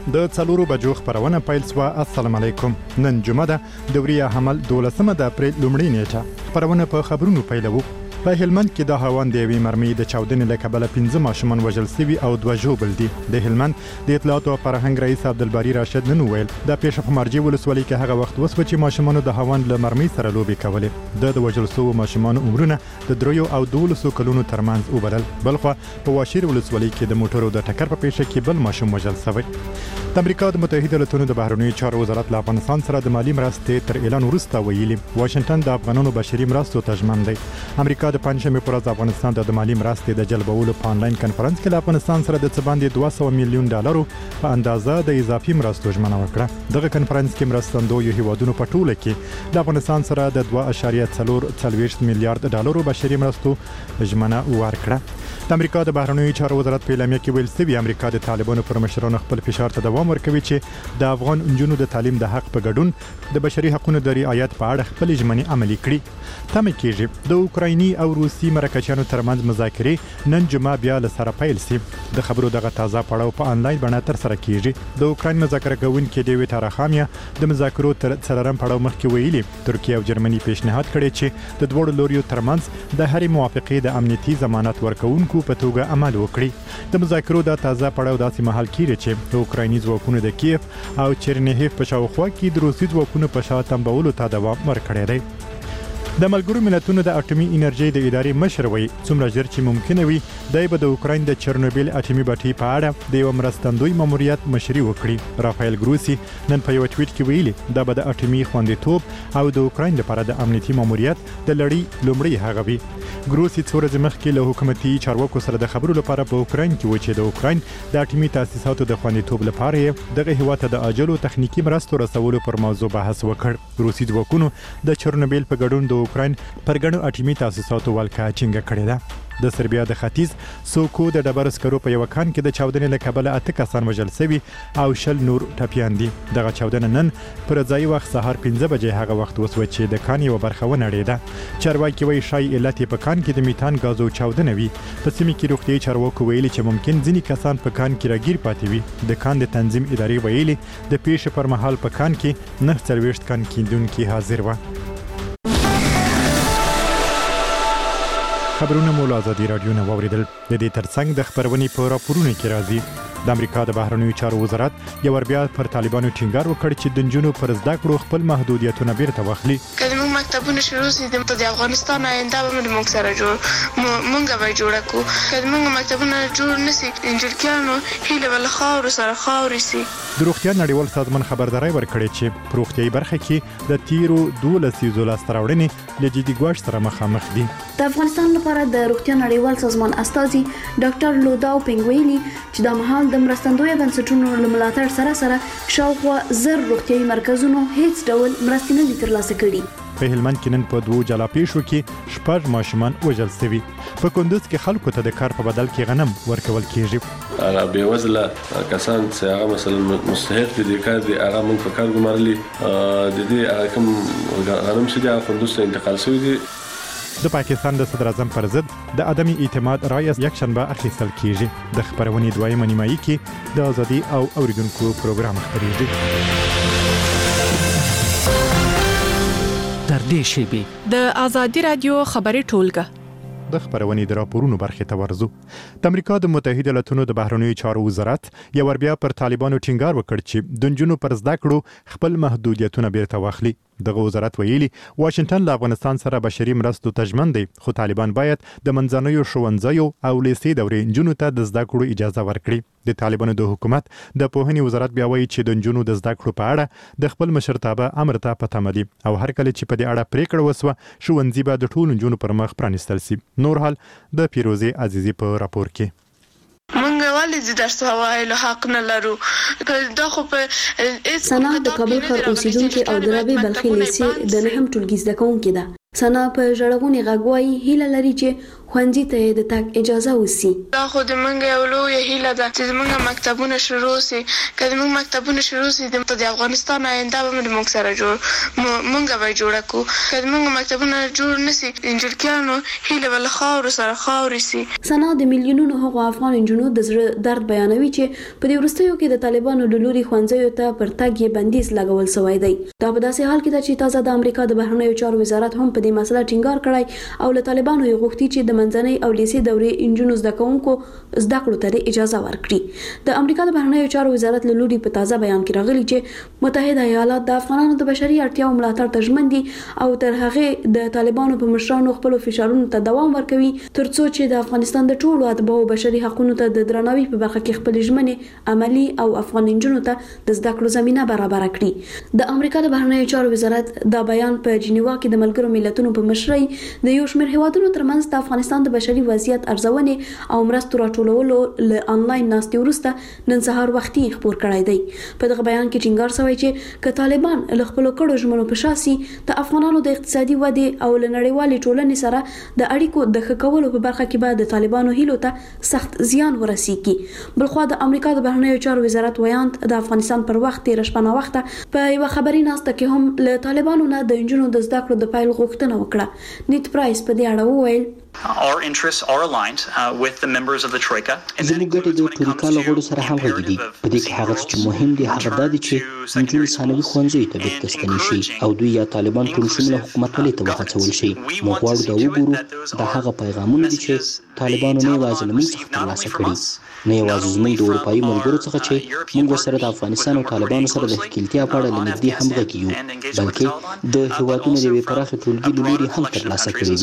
د 4 بجو خبرونه پیل شوه. السلام علیکم. نن جمعه ده دوریه حمل 12 د اپریل لومړۍ نیټه. خبرونه په خبرونو پیلوو. په هلمند کې د هاوان د یوې مرمۍ د چاودنې له کبله 15 ماشومان وژل شوي او 2 ژوبل دي. د هلمند د اطلاعات او فرهنګ رئیس عبدالباری راشد نن وویل د پیښه په مرجې ولسوالۍ کې هغه وخت وسوه چې ماشومانو د هاوان له مرمۍ سره لوبې کولې. د وژل شوو ماشومانو عمرونه د 3 او 12 کلونو ترمنځ وبلل. بلخو په واشیر ولسوالۍ کې د موټرو د ټکر په پیښه کې بل ماشوم وژل شوی. د امریکا د متحده ایالاتونو د بهرنیو چارو وزارت له افغانستان سره د مالی مرستې تر اعلان وروسته ویلي واشنگټن د افغانانو بشري مرستو ته ژمن دی. امریکا د پنځمې پر ورځ افغانستان د مالی مرستې د جلبولو په انلاین کنفرانس کې له افغانستان سره د څه باندې 200 میلیون ډالرو په اندازه د اضافي مرستو ژمنه وکړه. دغه کنفرانس کې مرستندویو هیوادونو په ټوله کې د افغانستان سره د 2.4 میلیارډ ډالرو بشري مرستو ژمنه ورکړه. د امریکا د بهرنیو چارو وزارت په اعلامیه کې ویل شوی امریکا د طالبانو پر مشرانو خپل فشار ته دوام ورکوي چې د افغان نجونو د تعلیم د حق په ګډون د بشري حقوقو د رعایت په اړه خپل ژمنې عملي کړي. تمه کېږي د اوکرایني او روسي مرکچیانو ترمنځ مذاکرې نن جمعه بیا له سره پیل شي. د خبرو دغه تازه پړاو په انلاین بڼه تر سره کېږي. د اوکراین مذاکره کوونکي ډیوډ تاراخامیا د مذاکرو تر څلورم پړاو مخکې ویلي ترکیه او جرمني پیشنهاد کړی چې د دوه لوريو ترمنځ د هرې موافقې د امنیتي ضمانت ورکوونکو په توګه عمل وکړي. د مذاکرو د تازه پړاو داسې مهال کېږي چې د اوکرایني ځواکونو د کیف او چرنیهیف په شاوخوا کې د روسي ځواکونو په شا تنبولو ته دوام ورکړی دی. د ملګرو ملتونو د اټومي انرژي د ادارې مشر وایي څومره ژر چې ممکنه وي دای به د اوکراین د چرنوبیل اټومي بټۍ په اړه د یو مرستندوی ماموریت مشري وکړي. رافایل ګروسی نن په یو ټویټ کې ویلي دا به د اټومي خوندیتوب او د اوکراین لپاره د امنیتي ماموریت د لړۍ لومړی هغه وي. ګروسی څو ورځې مخکې له حکومتي چارواکو سره د خبرو لپاره په اوکراین کې و چې د اوکراین د اټومي تاسیساتو د خوندیتوب لپاره دغه هیواد ته د اجلو تخنیکی مرستو رسولو پر موضوع بحث وکړ. روسي ځواکونو د چرنوبیل په ګډون د اوکراین پر ګڼو اټومي تاسیساتو ولکه چینګه کړې ده. د سربیا د ختیځ سوکو د ډبرو سکرو په یو کان کې د چاودنې له کبله 8 کسان وژل شوي او 10 نور ټپیان دي. دغه چاودنه نن پر ځای وخت سهار 15 بجې هغه وخت وسوه چې د کان یو برخه ونړېده. چارواکي وایي شای علت په کان کې د میتان غازو چاودنه وي. په سیمه کې روغتیايي چارواکو ویلي چې ممکن ځینې کسان په کان کې راګیر پاتې وي. د کان د تنظیم ادارې ویلي د پیښې پر مهال په کان کې 49 کان کیندونکي حاضر و. خبرونه مو له ازادي رادیو نه واوریدل. د دې ترڅنګ د خبرونې په راپورونو کې راځي د امریکا د بهرنیو چارو وزارت یو بیا پر طالبانو ټینګار وکړ چې د نجونو پر زده کړو خپل محدودیتونه بیرته واخلي. کله موږ مکتبونه شروع سي د افغانستان آینده به موږ سره موږ به جوړ کو. کله موږ مکتبونه جوړ نسی انجلکیانو هیله ول خاور سره خاور سي. د روغتیا نړیوال سازمان خبرداري ورکړي چې په روغتیايي برخه کې د تیرو 12 لاستراوړنې له جدي ګواښ سره مخامخ دي. د افغانستان لپاره د روغتیا نړیوال سازمان استازي ډاکټر لوداو پنګویلی چې د مهال د مرستندوی بنسټونو له ملاتړ سره شاوخوا 1000 روغتیايي مرکزونو هیڅ ډول مرستې نه دي ترلاسه کړي. په هلمند کې نن په 2 جلا پیښو کې 6 ماشومان وژل شوي. په کندوز کې خلکو ته د کار په بدل کې غنم ورکول کیږي. هغه به وزله کسان چې هغه مثلا مستحق دي کار دي هغه موږ په کار ګمارلي د دې کوم غنم چې د کندوز ته انتقال شوی دي. د پاکستان د صدر اعظم پر ضد د عدم اعتماد رایه یک شنبه اخیستل کیږي. د خبرونې دویمه نیمایي کې د ازادي او اوریدونکو پروګرام خبرېږي. تر دې شی د ازادي رادیو خبرې ټولګه د خبرونې د راپورونو برخې ته ورزو. د امریکا د متحده ایالاتونو د بهرنیو چارو وزارت یو بیا پر طالبانو ټینګار وکړ چې د نجونو پر زده کړو خپل محدودیتونه بیرته واخلي. دغه وزارت ویلي واشنگټن له افغانستان سره بشري مرستو ته ژمن دی خو طالبان باید د منځنیو ښوونځیو او لیسې دورې نجونو ته د زده کړو اجازه ورکړي. د طالبانو د حکومت د پوهنې وزارت بیا وایي چې د نجونو د زده کړو په اړه د خپل مشرتابه امر ته په تمه دي او هر کله چې په دې اړه پریکړه وسوه ښوونځي به د ټولو نجونو پر مخ پرانیستل شي. نور حال د پیروزي عزیزي په راپور کې. مونږ ولې د درس وایلو حق نه لرو. دا خو په سنا د کابل ښار اوسیدونکو او د رابعه بلخي لیسې د نهم ټولګي زده کوونکې ده. سنا په ژړغوني غږ وایي هیله لري چې ښوونځي ته د تګ اجازه وسی. دا خو د منګ یو لوی هیله ده چې زموږ مکتبونه شروع سي. که زموږ مکتبونه شروع سي د افغانستان آینده به موږ سره موږ به جوړ کو. که زموږ مکتبونه جوړ نشي انجلکیانو هیله بل خاور سره خاور سي. سنا د میلیونونو هغو افغان انجونو د زړه درد بیانوي چې په دې وروستیو کې د طالبانو د لوري ښوونځیو ته پر تګ یې بندیز لګول شوی دی. دا په داسې حال کې ده چې تازه د امریکا د بهرنیو چارو وزارت هم په دې مسله ټینګار کړی او له طالبانو یې غوښتي چې د منځنۍ او لیسې دورې انجونو زده کوونکو زده کړو ته اجازه ورکړي. د امریکا د بهرنیو چارو وزارت له لوري په تازه بیان کې راغلي چې متحده ایالات د افغانانو د بشري اړتیاو ملاتړ ته ژمن دي او تر هغه د طالبانو په مشرانو خپل فشارونو ته دوام ورکوي ترڅو چې د افغانستان د ټولو اتباعو بشري حقوقو ته د درناوي په برخه کې خپل ژمنې عملی او افغان انجونو ته د زده کړو زمينه برابر کړي. د امریکا د بهرنیو چارو وزارت دا بیان په جنیوا کې د ملګرو ملتونو په مشرۍ د یو شمېر هیوادونو ترمنځ د افغانستان د بشري وضعیت ارزونې او مرستو راټولولو له انلاین ناستې وروسته نن سهار وختي خبر کړی دی. په دغه بیان کې ټینګار شوی چې که طالبان له خپل کړو ژمنو په شاسي د افغانانو د اقتصادي ودې او له نړیوالې ټولنې سره د اړیکو د ښه کولو په برخه کې به د طالبانو هیلو ته سخت زیان ورسیږي. بلخوا د امریکا د بهرنیو چارو وزارت ویاند د افغانستان پر وخت تیر شپه وخته په یو خبري ناسته کې هم له طالبانو نه د انجونو د زده کړو د پایل غوښتنه وکړه. نیت پرایس په دې اړه وویل Our interests are aligned with the members of the Troika. زموږ ګټې د ټولګي له غړو سره همغږي دي. په دې کې هغه څه چې مهم دي هغه دا دي چې نجونې ثانوي ښوونځیو ته بیرته ستنې شي او دوی یا طالبان ټول شموله حکومت ولې ته وهڅول شي. موږ غواړو دا وګورو دا هغه پیغامونه دي چې طالبانو نه یوازې له موږ څخه ترلاسه کړي نه یوازې زموږ د اروپایي ملګرو څخه چې موږ ورسره د افغانستان او طالبانو سره د ښکېلتیا په اړه له نږدې همغږي یو بلکې د هېوادونو د یوې پراخې ټولګي له لوري هم ترلاسه کړي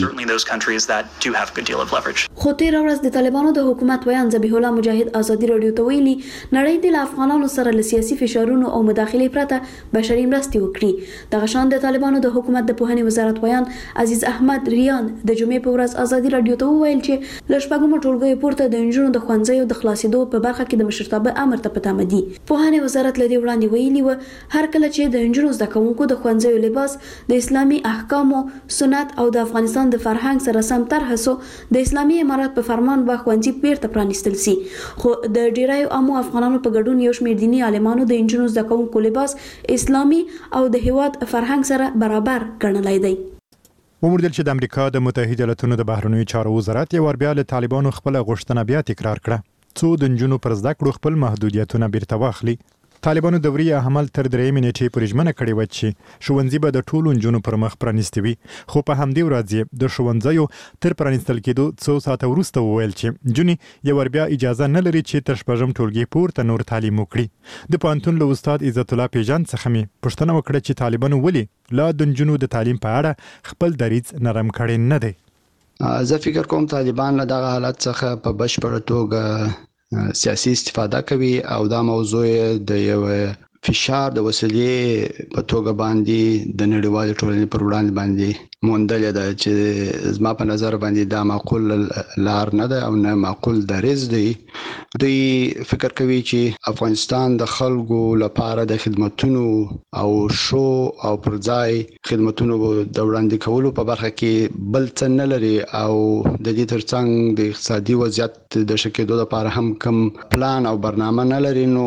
دي. خو تیر ورځ د طالبانو د حکومت ویان ذبیح الله مجاهد ازادي رادیو ته ویلي نړۍ د افغانانو سره له سیاسي فشارونو او مداخلې پرته بشري مرستې وکړي. دغه شان د طالبانو د حکومت د پوهنې وزارت ویان عزیز احمد ریان د جمعې په ورځ ازادي رادیو ته وویل چې له شپږمو ټولګیو پورته د انجونو د ښوونځیو د خلاصېدو په برخه کې د مشرتابه امر ته پته مدي. پوهنې وزارت له دې وړاندې ویلي و هر کله چې د انجونو زده کوونکو د ښوونځیو لباس د اسلامي احکامو سنت او د افغانستان د فرهنګ سره سم طرح سو د اسلامي امارات په فرمان به ښوونځي بیرته پرانیستل سي. خو د ډیرایو عامو افغانانو په ګډون یو شمېر دیني عالمانو د انجونو زده کوونکو لباس اسلامي او د هیواد فرهنګ سره برابر ګڼلی دی. وموندل چې د امریکا د متحده ایالاتونو د بهرنیو چارو وزارت یو بیا له طالبانو خپل غوښتنه بیا تکرار کړه څو د انجونو پر زده کړو خپل محدودیتونه بیرته واخلي. طالبانو دوري عمل تر درې منټې پورې ژمنه کړې و چې ښوونځي به د ټولو نجونو پر مخ پرانیستي وي. خو په همدې ورځ د ښوونځیو تر پرانیستل کېدو څو ساعته وروسته وویل چې نجونې یو بیا اجازه نه لري چې تر شپږم ټولګي پورته نور تعلیم وکړي. د پوهنتون له استاد عزت الله پیژان څخه مې پوښتنه وکړه چې طالبانو ولې لا د نجونو د تعلیم په اړه خپل دریځ نرم کړی نه دی. زه فکر کوم طالبان له دغه حالت څخه په بشپړه توګه سیاسي استفاده کوي او دا موضوع د یو فشار د وسیلې په توګه باندې د نړیوال ټولنې پر وړاندې باندې موندل ده چې زما په نظر باندې دا معقول لار نه ده او نه معقول دریځ دی. دوی فکر کوي چې افغانستان د خلکو لپاره د خدماتونو او شو او پرځای خدماتونو د وړاندې کولو په برخه کې بل څه نه لري او د دې ترڅنګ د اقتصادي وضعیت د ښه کېدو لپاره هم کوم پلان او برنامه نه لري. نو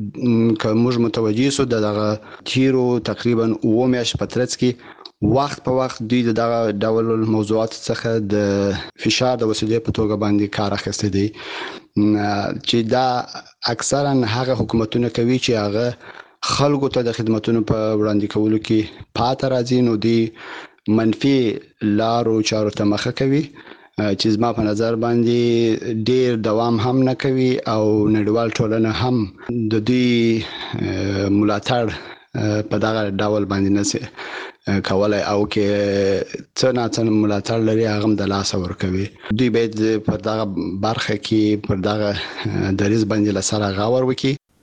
که موږ متوجه سو دغه تیرو تقریبا 9 میاشتې په ترڅ کې وخت په وخت دوی دغه ډول موضوعات څخه د فشار د وسیلې په توګه باندې کار اخیستی دی چې دا اکثرا هغه حکومتونه کوي چې هغه خلکو ته د خدماتونو په وړاندې کولو کې پاتې راځي. نو دی منفي لارو چارو ته مخه کوي چې زما په نظر باندې ډیر دوام هم نه کوي او نړیوال ټولنه هم د دوی ملاتړ په دغه ډول باندې نه کولای او کې څه نه څه ملاتړ لري هغه د لاس ورکوي. دوی باید په دغه برخه کې پر دغه دریځ باندې لسره غور وکړي.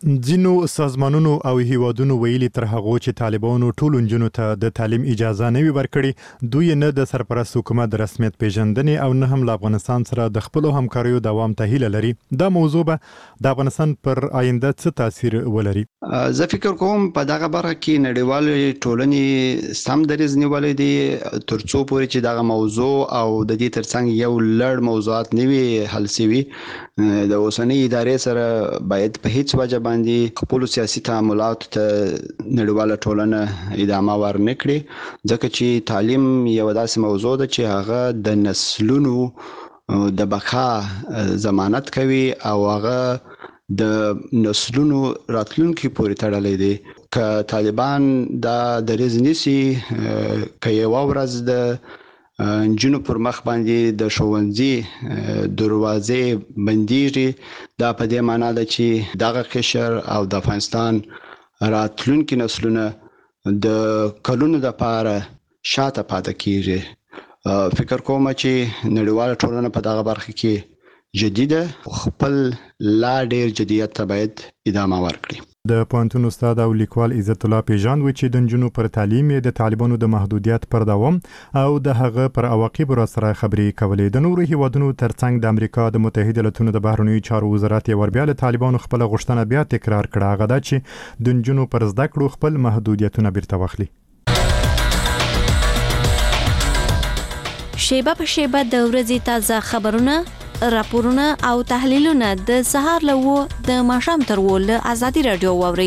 ځینو سازمانونو او هیوادونو ویلي تر هغه چې طالبانو ټول نجونو ته د تعلیم اجازه نه وي ورکړي دوی نه د سرپرست حکومت د رسمیت پیژندنې او نه هم له افغانستان سره د خپل همکاریو دوام ته هیله لري. دا موضوع به د افغانستان پر آینده څه تاثیر ولري؟ زه فکر کوم په دغه برخه کې نړیوال ټولنې سم دریځ نیولې دي ترڅو پورې چې دغه موضوع او د دې ترڅنګ یو لړ موضوعات نوي حل شي. د اوسنۍ ادارې سره باید په هیڅ وجه باندې خپل سیاسي تعاملات ته نړیواله ټولنه ادامه ورنکړي ځکه چې تعلیم یو داسې موضوع ده چې هغه د نسلونو د بقا ضمانت کوي او هغه د نسلونو راتلونکي پورې تړلې دي. که طالبان دا دریځ نیسي که یو ورځ د نجونو پر مخ باندې د ښوونځي دروازې بنديږي دا په دې معنی ده چې دغه قشر او د افغانستان راتلونکي نسلونه د کلونو لپاره شاته پاتې کیږي. فکر کوم چې نړیواله ټولنه په دغه برخه کې جديده خپل لا ډیر جديت ته باید ادامه ورکړي. د پوهنتون استاد او لیکوال عزت الله پیژاند و چې د نجونو پر تعلیم د طالبانو د محدودیت پر دوام او د هغه پر عواقب را سره خبرې کولې. د نورو هیوادونو ترڅنګ د امریکا د متحده ایالاتونو د بهرنیو چارو وزارت یې وربیا له طالبانو خپل غوښتنه بیا تکرار کړه، هغه دا چې د نجونو پر زده کړو خپل محدودیتونه بیرته واخلي. شیبه په شیبه د ورځې تازه خبرونه، راپورونه او تحلیلونه د سهار له 9 د ماښام تر 10 له ازادي رادیو واوري.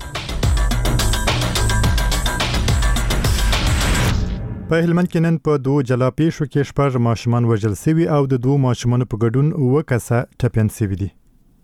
په هلمند کې نن په 2 جلا پیښو کې 6 ماشومان وژل شوي او د 2 ماشومانو په ګډون 9 کسه ټپیان شوي دي.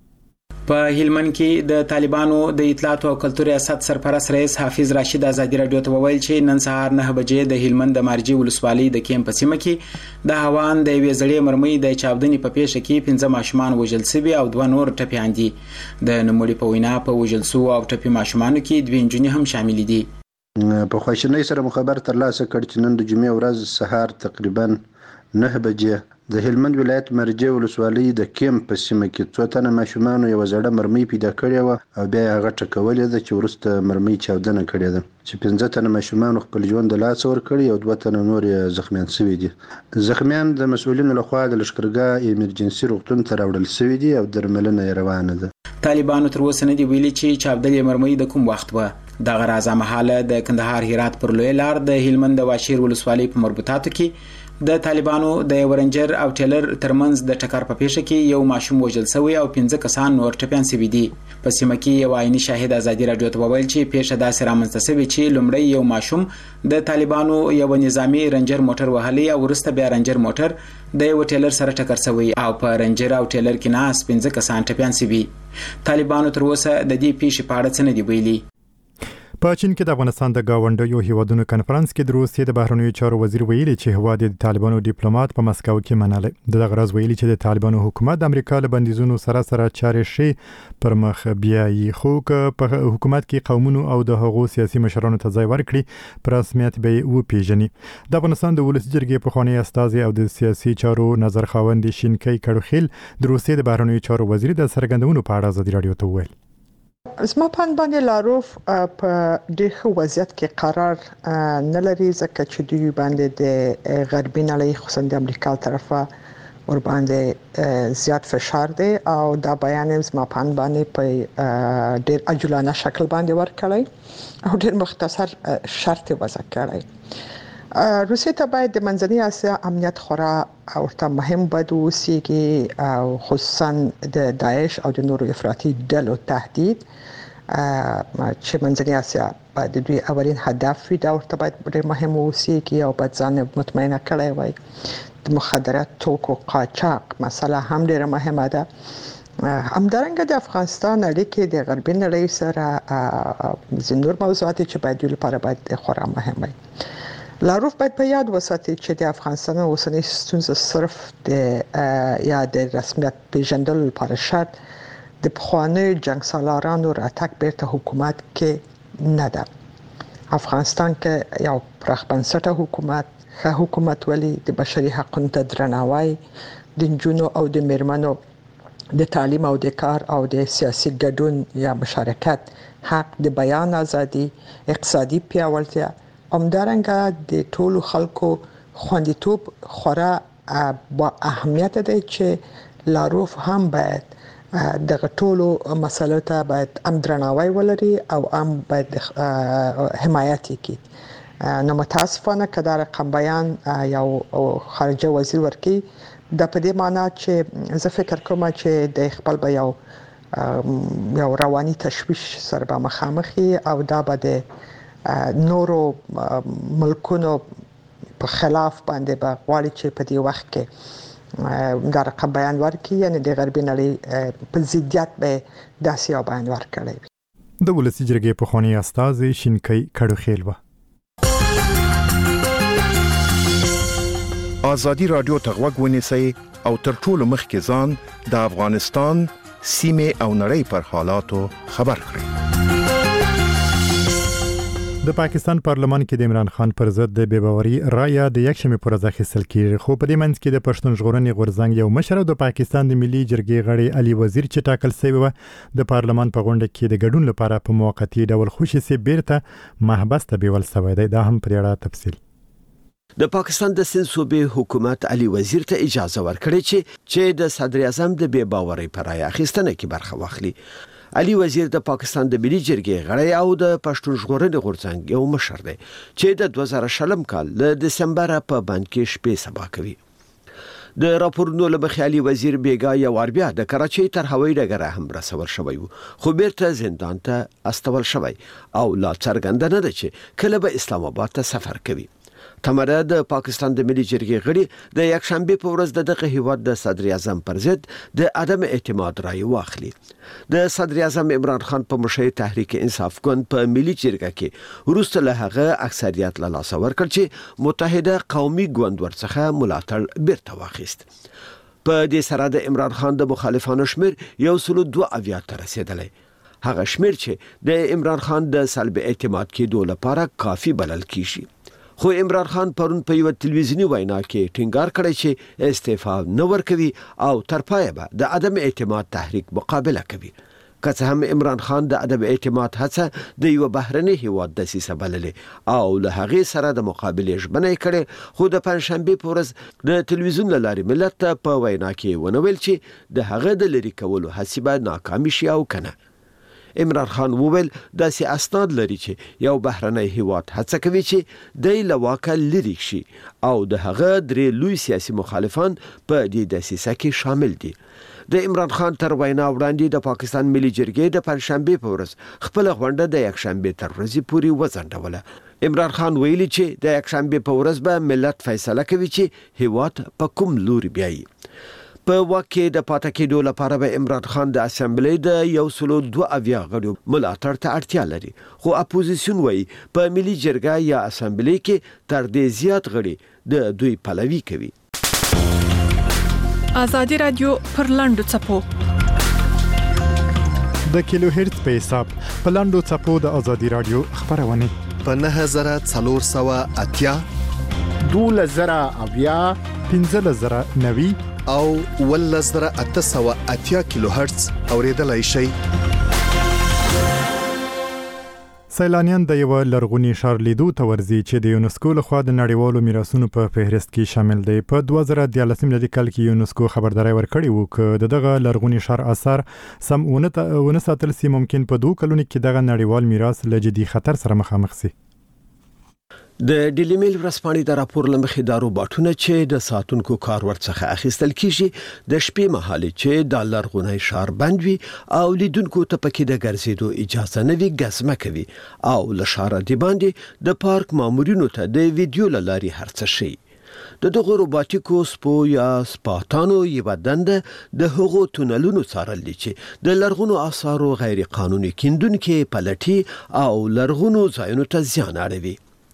په هلمند کې د طالبانو د اطلاعات او کلتور ریاست سرپرست رئیس حافظ راشد ازادي رادیو ته وویل چې نن سهار 9 بجې د هلمند د مارجی ولسوالۍ د کیمپ سیمه کې د هوان د یوې زړې مرمۍ د چاودنې په پیښه کې 15 ماشومان وژل شوي او 2 نور ټپیان دي. د نوموړي په وینا په وژل شو او ټپي ماشومانو کې 2 نجونې هم شامل دي. په خواشینۍ سره خبر ترلاسه کړ چې نن د جمعې ورځ سهار تقریبا 9 بجې د هلمند ولایت مرجع ولسوالۍ د کیمپ په سیمه کې 2 تنه ماشومان یو زړه مرمۍ پیدا کړې و او بیا هغه ټکولې ده چې ورسته مرمۍ چاودنه کړې ده چې 15 تنه ماشومان خپل ژوند د لاس ور کړی او 2 تنه نور زخمیان شوي دي. زخمیان د مسؤلینو لخوا د لشکرګاه ایمرجنسي روغتون ته راوړل شوي دي او درملنه روانه ده. طالبانو تر اوسه نه دی ویلي چې چاودلې مرمۍ د کوم وخت و. دغه راځه مهاله د کندهار هرات پر لوی لار د هلمند د واشیر ولسوالۍ په مربوطاتو کې د طالبانو د ورنجر او ټیلر ترمنځ د ټکر په پیښه کې یو ماشوم وژل شوی او 15 کسان نور ټپیان شوي دي. په سیمه کې یو عیني شاهد ازادي رادیو ته وویل چې پیښه داسې رامنځته شوې چې لومړی یو ماشوم د طالبانو یو نظامی رنجر موټر وهلی او وروسته بیا رنجر موټر د یو ټیلر سره ټکر شوی او په رنجر او ټیلر کې ناس 15 کسان ټپیان شوي. طالبانو تر اوسه د دې پیښې په اړه څه نه دی ویلي. په چین کې د افغانستان د گاونډیو هیوادونو کنفرانس کې د روسیې د بهرنیو چارو وزیر ویلي چې هواد د طالبانو ډیپلوماټ په مسکو کې منلي. دغه راز ویلي چې د طالبانو حکومت د امریکا له بندیزونو سره چارې شي پر مخ بیایي، خو په حکومت کې قومونو او د هغو سیاسي مشرانو ته ځای ورکړي پر رسمیت به وپیژني. د افغانستان د ولس جرګې پخوانی استازي او د سیاسي چارو نظر خاوند شینکای کړوخیل د روسیې د بهرنیو چارو وزیر د سرګندونو په اړه ازادي رادیو ته وویل. زما په باندې لاروف په ډېر ښه وضعیت کې قرار نه لري ځکه چې دوی باندې د غربي نړۍ خصوصا د امریکا طرفه ور باندې زیات فشار دی او دا بیان زما په باندې په ډېر عجولانه شکل باندې ورکړی او ډېر مختصر شرط وضع کړی. روسیې ته باید د منځنۍ اسیا امنیت خورا او ته مهم بد وسیږي او خصوصا د داعش او د نورو افراطي ډلو تهدید چې منځنۍ اسیا باید د دوی اولین هدف وي دا ورته باید ډېر مهم وسیږي او باید ځان مطمئنه کړی وای. د مخدرات توکو قاچاق مسله هم ډېره مهمه ده. همدارنګه د افغانستان اړیکې د غربي نړۍ سره زندور موضوعات چې باید دوی لپاره باید خورا مهم وي. لاروف باید په یاد وساتي چې د افغانستان اوسنۍ ستونزه صرف د رسمیت پیژندلو لپاره شرط د پخوانیو جنگ سالارانو راتګ بیرته حکومت کې نه ده. افغانستان کې یو پراخ بنسټه حکومت، ښه حکومت ولې د بشري حقوقو ته درناوی، د نجونو او د میرمنو د تعلیم او د کار او د سیاسي ګډون یا مشارکت حق، د بیان ازادي، اقتصادي پیاوړتیا، همدارنګه د ټولو خلکو خوندیتوب خورا با اهمیت دی چې لاروف هم باید دغه ټولو مسلو ته باید هم درناوی ولري او هم باید حمایت وکړي. نو متاسفانه که دا رقم بیان یو خارجه وزیر ورکړي، دا په دې معنی چې زه فکر کوم چې د خپل به یو رواني تشویش سره به مخامخ او دا به د نورو ملکونو په خلاف باندې به غواړي چې په دې وخت کې دا رقم بیان ورکړي، یعنی د غربي نړۍ په ضدیت به داسې یو بیان ورکړی وي. د ولسي جرګې پخوانی استازی شینکۍ کډوخیل و. آزادی رادیو ته غوږ ونیسئ او تر ټولو مخکې ځان د افغانستان سیمې او نړۍ پر حالاتو خبر کړئ. د پاکستان پارلمان کې د عمران خان پر ضد د بېباوري رایه د یکشنبې پر ورځ اخیستل کیږي، خو په دې منځ کې د پښتون ژغورنې غورځنګ یو مشر او د پاکستان د ملي جرګې غړی علي وزیر چې ټاکل شوی و د پارلمان په غونډه کې د ګډون لپاره په موقتی ډول خوشي سي بیرته محبس ته بیول شوی دی. دا هم پر اړه تفصیل. د پاکستان د سند صوبې حکومت علي وزیر ته اجازه ورکړې چې د صدر اعظم د بېباورۍ پر رایه اخیستنه کې برخه واخلي. علي وزیر د پاکستان د ملي جرګې غړی او د پښتون ژغورنې غورځنګ یو مشر دی چې د 2000 کال له دسمبر په باندې کې شپې سبا کوي. د راپورونو له مخې علي وزیر بیګا یو بیا د کراچۍ تر هوایي ډګره هم رسول شوی و، خو بیرته زندان ته استول شوی او لا څرګنده نه ده چې کله به اسلام آباد ته سفر کوي. تمره د پاکستان د ملي جرګې غړي د یکشنبه په ورځ دغه هیواد د صدر اعظم پر ضد د عدم اعتماد رای واخلي. د صدر اعظم عمران خان په مشرۍ تحریک انصاف ګوند په ملي جرګه کې وروسته له هغه اکثریت له لاسه ورکړ چې متحده قومي ګوند ورڅخه ملاتړ بیرته واخیست. په دې سره د عمران خان د مخالفانو شمیر 102 ته رسیدلی، هغه شمیر چې د عمران خان د سلب اعتماد کېدو لپاره کافي بلل کیږي. خو عمران خان پرون په یو تلویزیونی وینا کې ټینګار کړی چې استعفا نه ورکوي او تر پایه به د عدم اعتماد تحریک مقابله کوي. که څه هم عمران خان د عدم اعتماد هڅه د یو بهرني هیواد دسیسه بللې او له هغې سره د مقابلې ژمنه کړې، خو د پنځشنبې په ورځ د تلویزیون له لارې ملت ته په وینا کې ونه ویل چې د هغه د لرې کولو هڅې به ناکامې شي او کنه. عمران خان وویل داسې اسناد لري چې یو بهرنی هیواد هڅه کوي چې د لواکه لري شي او د هغه درې لوی سیاسي مخالفان په دې دسیسه کې شامل دي. د عمران خان تر وینا وړاندې د پاکستان ملي جرګې د پنځشنبې په ورځ خپل غونډه د یکشنبې تر ورځې پورې وځنډوله. عمران خان ویلي چې د یکشنبې په ورځ به ملت فیصله کوي چې هیواد په کوم لوري بیایي. په واکه د پاتې کېدو لپاره به عمران خان د اسمبلی د 102 غړو ملاتړ ته اړتیا لري، خو اپوزیسیون وایي په ملي جرګه یا اسمبلی کې تر دې زیات غړي د دوی پلوي کوي. آزادی رادیو پر لاندو چپو د کیلو هرتز په حساب په لاندو چپو د آزادی رادیو خبرونه په 9480 12000 15090 او 11880 کیلو هرتز اوریدلای شي. سیلانیان د یو لرغونی ښار لیدو ته ورځي چې د یونسکو لخوا د نړیوالو میراثونو په فهرست کې شامل دی. په 2013 میلادي کال کې یونسکو خبرداري ورکړې وو چې دغه لرغونی ښار آثار سم ونه ساتل سي، ممکن په 2 کلونو کې دغه نړیوال میراث له جدي خطر سره مخامخ سي. د ډیلی میل ورځپاڼې د راپور لمخې د روباټونو چې د ساتونکو کار ورڅخه اخیستل کیږي د شپې مهال چې د لرغونی ښار بند وي او لیدونکو ته پکې د ګرځېدو اجازه نه وي ګزمه کوي او له ښاره د باندې د پارک مامورینو ته د ویډیو له لارې هر څه شي. د دغه روباټیکو سپو یا سپاتانو یوه دنده د هغو تونلونو څارل دي چې د لرغونو آثارو غیر قانوني کیندونکي پلټي او لرغونو ځایونو ته زیان اړوي.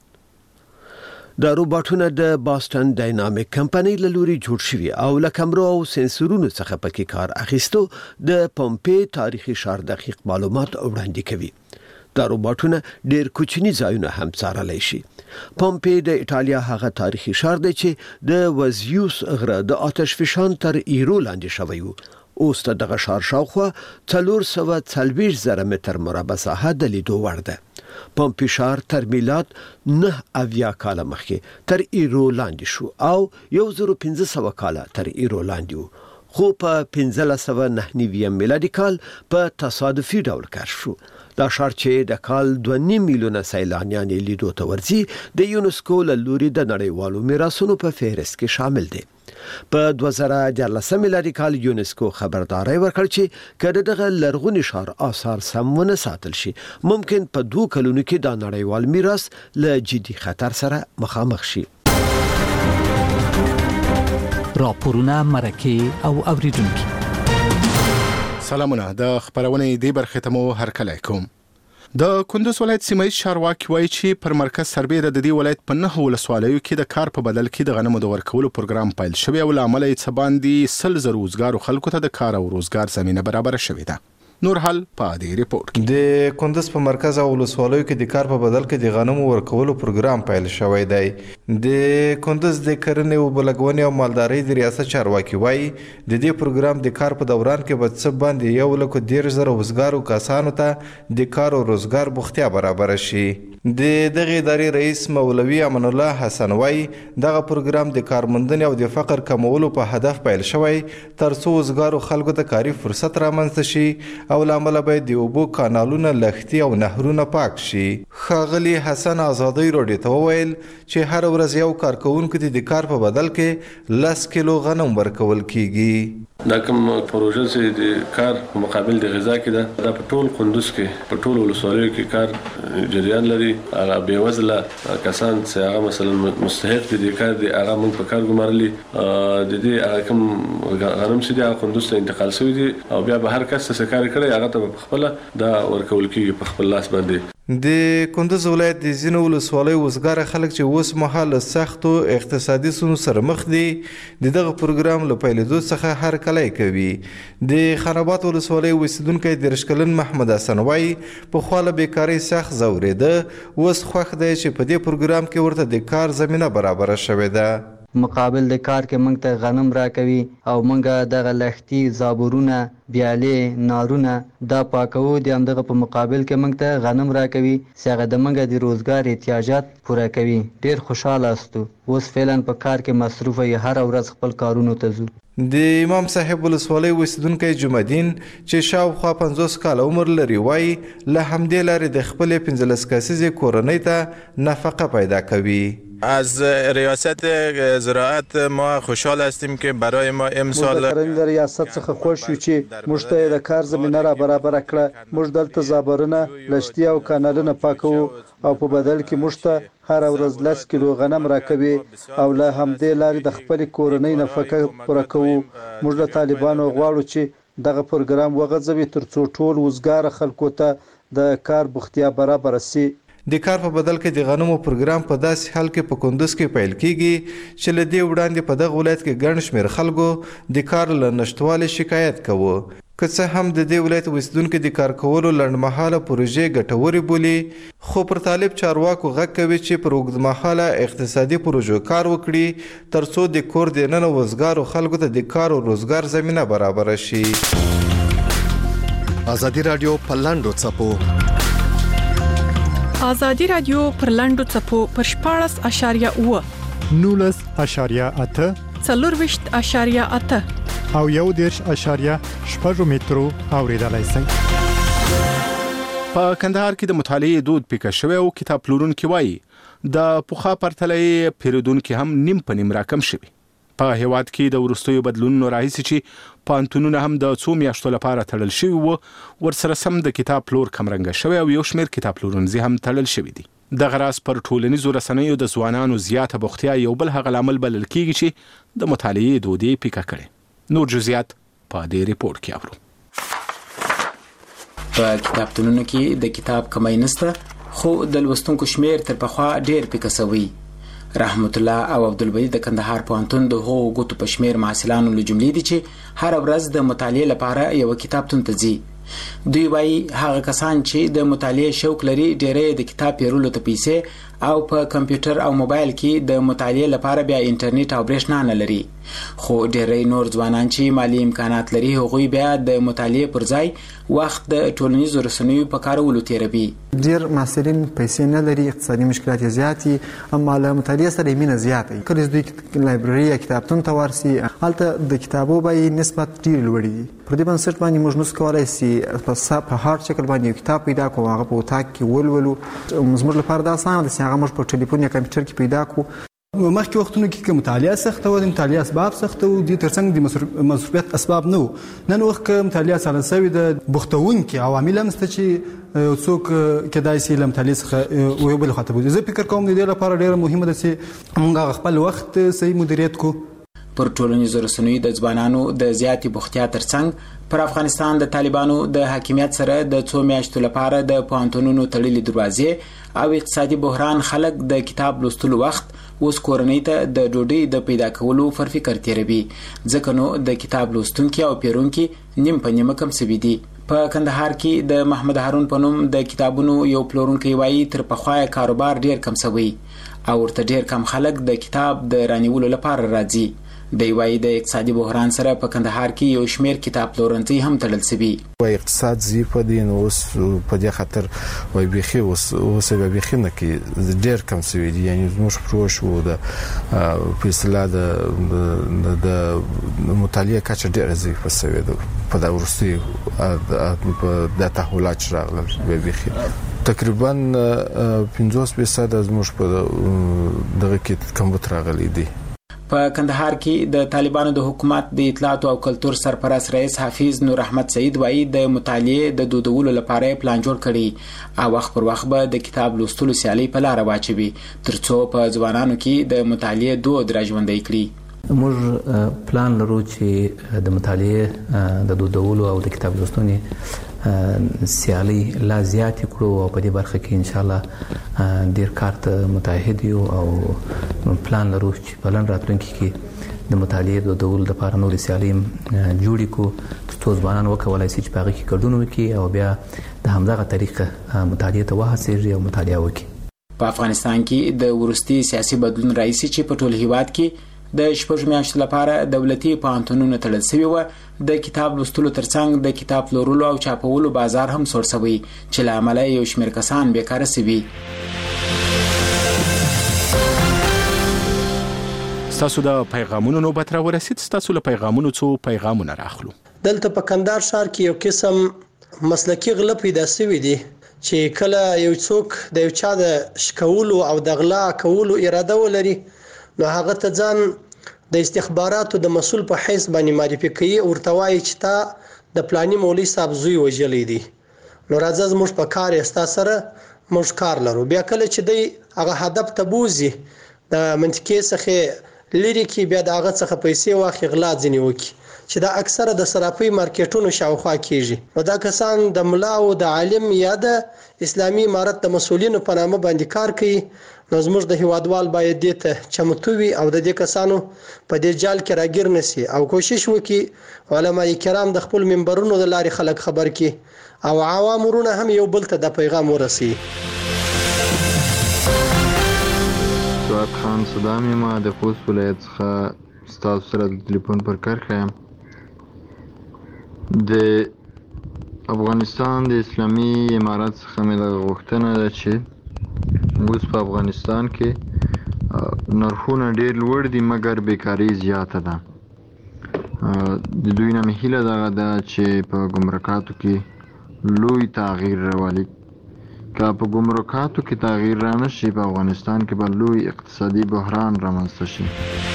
د روباټونو د باستون ډاینامیک کمپنۍ له لوري جوړ شوي او له کمرو او سنسورونو څخه پکې کار اخیستو د پومپې تاریخي ښار دقیق معلومات وړاندې کوي. دا روباټونه ډېر کوچني ځایونه هم څارلی شي. پومپې د ایټالیا هغه تاریخي ښار دی چې د وزیوس غره د آتش فشان تر ایرو لاندې شوی و اوس ته دغه ښار شاوخوا 440 زره متر مربع ساحه د لیدو وړ ده. پمپي ښار تر میلاد 9 کاله مخکې تر ایرو لاندې شو او 1500 کاله تر ایرو لاندې و، خو په 1599 میلادي کال په تصادفي ډول کشف شو. دا ښار چې د کال 2.5 میلیونه سیلانیان لیدو ته ورځي د یونسکو له لوري د نړیوالو میراثونو په فهرست کې شامل دی. په 2014 میلادي کال یونسکو خبرداري ورکړ چې کله دغه لرغونی ښار آثار سم ونه ساتل شي ممکن په 2 کلونو کې د نړیوال میراث له جدي خطر سره مخامخ شي. راپورونه مرکه او اوریدونکو سلامونه، د خبرونې دی برخه ته مو هرکلی کوم. د کندوز ولایت سیمایي چارواکي وایي چې پر مرکز سربېره د دې ولایت په 9 ولسوالیو کې د کار په بدل کې د غنمو د ورکولو پروګرام پیل شوی او له امله یې څه باندې 100,000 روزګارو خلکو ته د کار او روزګار زمینه برابره شوې ده. نور حال په دې ریپورت کې د کندوز په مرکز او ولسوالیو کې د کار په بدل کې د غنمو ورکولو پروګرام پیل شوی دی. د کندوز د کرنې او بلګونې او مالدارۍ د ریاست چارواکي وایي د دې پروګرام د کار په دوران کې به څه باندې 1,10,000 وزګارو کسانو ته د کار او روزګار بوختیا برابر شي. د دغه ادارې رئیس مولوي امان الله حسن وایي دغه پروګرام د کارموندنې او د فقر کمولو په هدف پیل شوی ترڅو وزګارو خلکو ته کاري فرصت رامنځته شي او لامل باید د اوبو کانالونه لښتي او نهرونه پاک شي. ښاغلي حسن ازادۍ راډیو ته وویل چې هر ورځ یو کارکوونکو ته د کار په بدل کې 10 کیلو غنم ورکول کیږي. دا کوم پروژه چې د کار په مقابل د غذا کې ده، دا په ټول کندوز کې په ټول ولسوالیو کې کار جریان لري. هغه بېوزله کسان چې هغه مثلا مستحق دي د کار دي هغه موږ په کار ګمارلي. د دې هغه کوم غنم چې د کندوز ته انتقال شوی دي او بیا به هر کس څه کار کړی هغه ته په خپل دا ورکول کیږي په خپل لاس باندې. د کندوز ولایت د ځینو ولسوالیو وزګار خلک چې اوس مهال سختو اقتصادي ستونزو سره مخ دي د دغه پروګرام له پیلېدو څخه هر کلی کوي. د خاناباد ولسوالۍ اوسیدونکی 30 کلن محمد حسن وایي پخوا له بیکارۍ سخت ځورېده، اوس خوښ دی چې په دې پروګرام کې ورته د کار زمینه برابره شوې ده. مقابل د کار کې موږ ته غنم راکوي او موږ دغه لښتي زابورونه بیالې نارونه دا پاکو د همدغه په مقابل کې موږ ته غنم راکوي چې هغه د موږ د روزګار احتیاجات پوره کوي. ډیر خوشاله استو، اوس فعلا په کار کې مصروف یې هر ورځ خپل کارونو ته ځو. د امام صاحب ولسوالۍ اوسیدونکی جمعدین چې شاوخوا 50 کاله عمر لري وایي له همدې لارې د خپلې 15 کسیزې کورنۍ ته نفقه پیدا کوي. از ریاست زراعت ما خوشحال هستیم که برای ما امسال در ریاست څخه خوش یو چې موږ ته د کار زمینه را برابر کړه. موږ دلته زابرونه لښتي او کانالونه پاکو او په بدل کې موږ ته هر ورځ 10 کیلو غنم راکوي او له همدې لارې د خپل کورنۍ نفقه پوره کوو. موږ له طالبانو غواړو چې دغه پروګرام وغځوي ترڅو ټول وزګار خلکو ته د کار بوختیا برابر شي. د کار په بدل کې د غنمو پروګرام په داسې حال کې په کندوز کې پیل کیږي چې له دې وړاندې په دغه ولایت کې ګڼ شمېر خلکو د کار له نشتوالي شکایت کوو. که څه هم د دې ولایت اوسیدونکي د کار کولو لنډمهاله پروژې ګټورې بولي، خو پر طالب چارواکو غږ کوي چې پر اوږدمهاله اقتصادي پروژو کار وکړي ترڅو د کور دننه وزګارو خلکو ته د کار او روزګار زمینه برابره شي. ازادي رادیو په لاندو څپو ازادي رادیو پر لاندو څپو پر 14.8 19.8 40.8 او 1.8 مترو اوریدلای شئ. په کندهار کې د مطالعې دود پیکه شوی او کتاب پلورونکي وایي د پوخا پرتلې پیرودونکي هم نیم په نیم راکم شوي. په هیواد کې د ورستیو بدلونونو راهیسې چې پانتونونه هم د 2 میاشتو لپاره تړل شوي وو، ورسره سم د کتاب پلور کمرنګه شوی او یو شمېر کتاب پلورنځي هم تړل شوي دي. دغه راز پر ټولنیزو رسنیو د ځوانانو زیاته بوختیا یو بل هغه لامل بلل کیږي چې د مطالعې دود یې پیکه کړي. نور جزئیات په دې ریپورت کې اورو. په کتابتونونو کې د کتاب کمی نشته، خو د لوستونکو شمیر تر پخوا ډیر پیکه شوی. رحمت الله او عبدالبدی د کندهار پوهنتون د هغو ګوتو په شمیر محصلانو له جملې دي چې هر ورځ د مطالعې لپاره یو کتابتون ته ځي. دوی وایي هغه کسان چې د مطالعې شوق لري ډېری د کتاب پیرلو ته پیسې او په کمپیوټر او موبایل کې د مطالعې لپاره بیا انټرنیټ او برېښنا نه لري. خو ډېری نور ځوانان چې مالی امکانات لري هغوی بیا د مطالعې پر ځای وخت د ټولنیزو رسنیو په کارولو تېروي. ډېر محصلین پیسې نه لري، اقتصادي مشکلات یې زیات دي، اما له مطالعې سره یې مینه زیاته وي. کله چې دوی لایبرري یا کتابتون ته ورسي هلته د کتابو بیې نسبت ډېرې لوړې دي. پر دې بنسټ باندې موږ نشو کولی چې په هارډ شکل باندې یو کتاب پیدا کړو، هغه په اتاق کې ولولو. زموږ لپاره دا اسانه ده چې هغه موږ په ټلیفون یا کمپیوټر کې پیدا کړو. مخکې وختونو کې مطالعه سخته وه، د مطالعې اسباب سخته وو، دې ترڅنګ د مصروفیت اسباب نه وو. نن وخت که مطالعه ساده سوې ده، بوختونکي عوامل هم شته چې څوک کېدای شي له مطالعې څخه یو بل خواته بوځي. زه فکر کوم د دې لپاره ډېره مهمه ده چې موږ خپل وخت صحیح مدیریت کړو. پر ټولنیزو رسنیو د ځوانانو د زیاتې بوختیا ترڅنګ پر افغانستان د طالبانو د حاکمیت سره د څو میاشتو لپاره د پوهنتونونو تړلې دروازې او اقتصادي بحران خلک د کتاب لوستلو وخت اوس کورنۍ ته د ډوډۍ د پیدا کولو پر فکر تېروي، ځکه نو د کتاب لوستونکي او پیرونکي نیم په نیمه کم سوي دي. په کندهار کې د محمد هارون په نوم د کتابونو یو پلورونکی وایي تر پخوا کاروبار ډېر کم سوی او ورته ډېر کم خلک د کتاب د رانیولو لپاره راځي. دی وایي د اقتصادي بحران سره په کندهار کې یو شمېر کتاب پلورنځي هم تړل سوي. وایي اقتصاد ضعیف دی، نو اوس په دې خاطر وایي بیخي اوس به بیخي نه کې ډېر کم سوي دي. یعنې زموږ فروش و په اصطلاح د مطالعې کچه ډېره ضعیفه سوې ده په دا وروستیو د تحولات چې راغلل. بیخي تقریبا 50% زموږ په دغه کې کمبود راغلی دی. په کندهار کې د طالبانو د حکومت د اطلاعات او کلتور سرپرست رئیس حافظ نور احمد سعید وایي د مطالعې د دودولو لپاره پلان جوړ کړي او وخت پر وخت به د کتاب لوستلو سیالۍ په لاره واچوي ترڅو په ځوانانو کې د مطالعې دود راژوندی کړي. موږ پلان لرو چې د مطالعې د دودولو او د کتاب لوستنې سیالۍ لا زیاتې کړو او په دې برخه کې انشاءالله ډېر کار ته متعهد یو او پلان لرو چې په لنډ راتلونکي کې د مطالعې د دودولو لپاره نورې سیالۍ جوړې کړو ترڅو ځوانان وکولی شي چې په هغه کې ګډون وکړي او بیا د همدغه طریقه مطالعې ته وهڅېږي او مطالعه وکړي. په افغانستان کې د وروستي سیاسي بدلون راهیسې چې په ټول هیواد کې د شپږ میاشتو لپاره دولتي پوهنتونونه تړل سوي وه، د کتاب لوستلو ترڅنګ د کتاب پلورلو او چاپولو بازار هم سوړ سوی چې له امله یو شمېر کسان بیکاره سوي. ستاسو د پیغامونو نوبت را ورسید. ستاسو له پیغامونو څو پیغامونه راخلو. دلته په کندهار ښار کې یو قسم مسلکي غله پیدا سوي دي چې کله یو څوک د یو چا د شکولو او د غلا کولو اراده ولري نو هغه ته ځان د استخباراتو د مسؤل په حیث باندې معرفي کوي، ورته وایي چې تا د پلاني مولوي صاحب زوی وژلی دی، نو راځه زموږ په کار یې ستا سره موږ کار لرو. بیا کله چې دی هغه هدف ته بوځي د منطقې څخه لرې کړي، بیا د هغه څخه پیسې واخلي، غلا ځینې وکړي چې دا اکثره د صرافۍ مارکیټونو شاوخوا کیږي. نو دا کسان د ملا او د عالم یا د اسلامي امارت د مسؤلینو په نامه باندې کار کوي. نو زموږ د هیوادوال باید دې ته چمتو وي او د دې کسانو په دې جال کې راګیر نشي او کوشش وکړي علما کرام د خپل منبرونو د لارې خلک خبر کړي او عوام ورونه هم یو بل ته د پیغام ورسي. سعاد خان صدام یم د خوست ولایت څخه ستاسو سره د تلیفون پر کرښه یم. د افغانستان د اسلامي امارت څخه مې دغه غوښتنه ده چې اوس په افغانستان کې نرخونه ډېر لوړ دي مګر بیکاري زیاته ده. د دوی نه مې هیله دغه ده چې په ګمرکاتو کې لوی تغییر راولي. که په ګمرکاتو کې تغییر رانه شي په افغانستان کې به لوی اقتصادي بحران رامنځته شي.